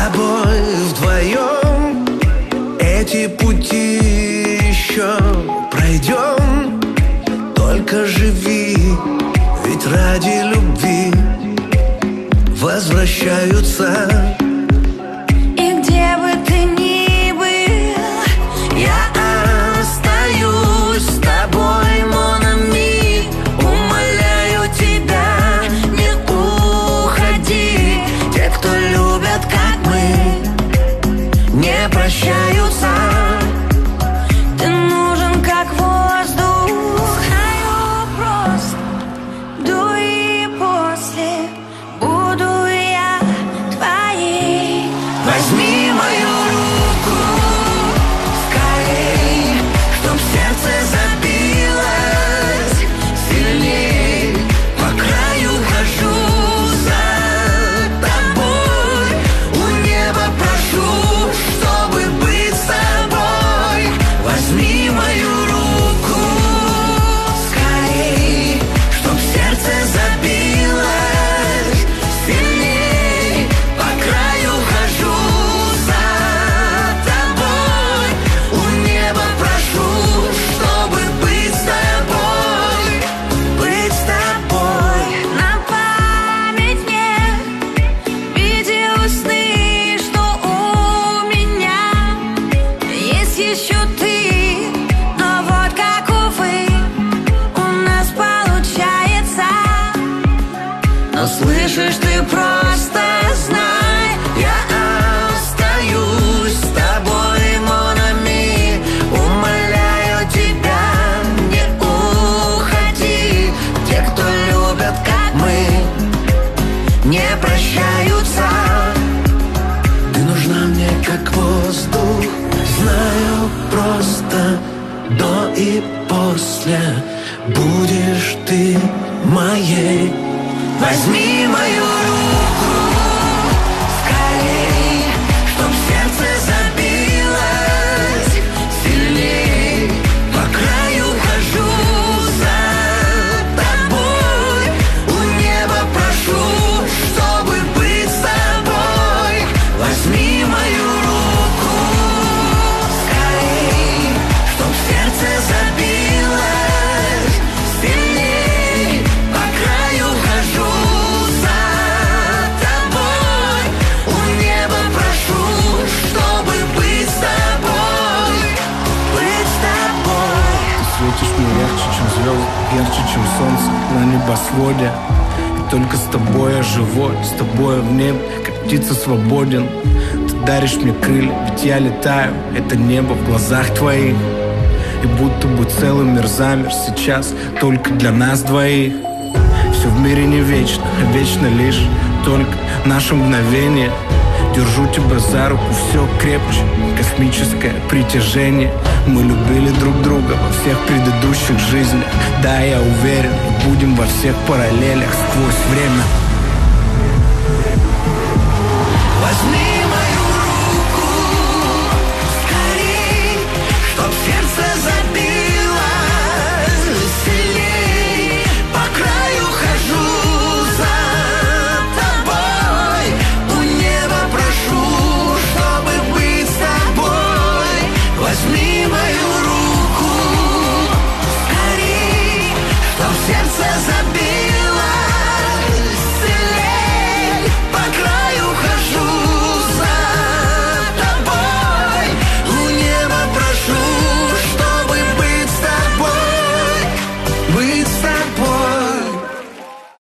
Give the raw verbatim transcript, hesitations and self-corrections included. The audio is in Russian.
тобой вдвоем эти пути еще пройдем. Только живи, ведь ради любви возвращаются. И где бы ты ни был, я остаюсь с тобой, mon ami. Умоляю тебя, не уходи. Те, кто любят, как мы, не прощаются. ты нужен как воздух. Знаю, просто до и после буду я твоей. Возьми мою руку скорей, чтоб сердце забилось сильней. По краю хожу за тобой, у неба прошу, чтобы быть с тобой. Возьми мою руку скорей, чтоб сердце забилось сильней. По краю хожу за тобой, у неба прошу, чтобы быть с тобой, быть с тобой. На память мне видел сны, что у меня есть еще ты. Но вот как, увы, у нас получается. Но слышишь, ты просто знай, я остаюсь с тобой, mon ami. Умоляю тебя, не уходи. Те, кто любят, как мы, не прощаются. Ты нужна мне, как воздух. Знаю, просто до и после будешь ты моей. Возьми мою руку скорей, чтоб сердце забилось сильней. По краю хожу за тобой, у неба прошу, чтобы быть с тобой. Возьми мою руку скорей, чтоб сердце забилось сильней. По краю хожу за тобой, у неба прошу, чтобы быть с тобой, быть с тобой. Ты светишь мне ярче, чем звезды, ярче, чем солнце на небосводе. И только с тобой я живой, с тобой в небе, как птица свободен. Ты даришь мне крылья, ведь я летаю, это небо в глазах твоих. И будто бы целый мир замер сейчас только для нас двоих. Все в мире не вечно, а вечно лишь только наше мгновение. Держу тебя за руку, все крепче, космическое притяжение. Мы любили друг друга во всех предыдущих жизнях. Да, я уверен, будем во всех параллелях сквозь время.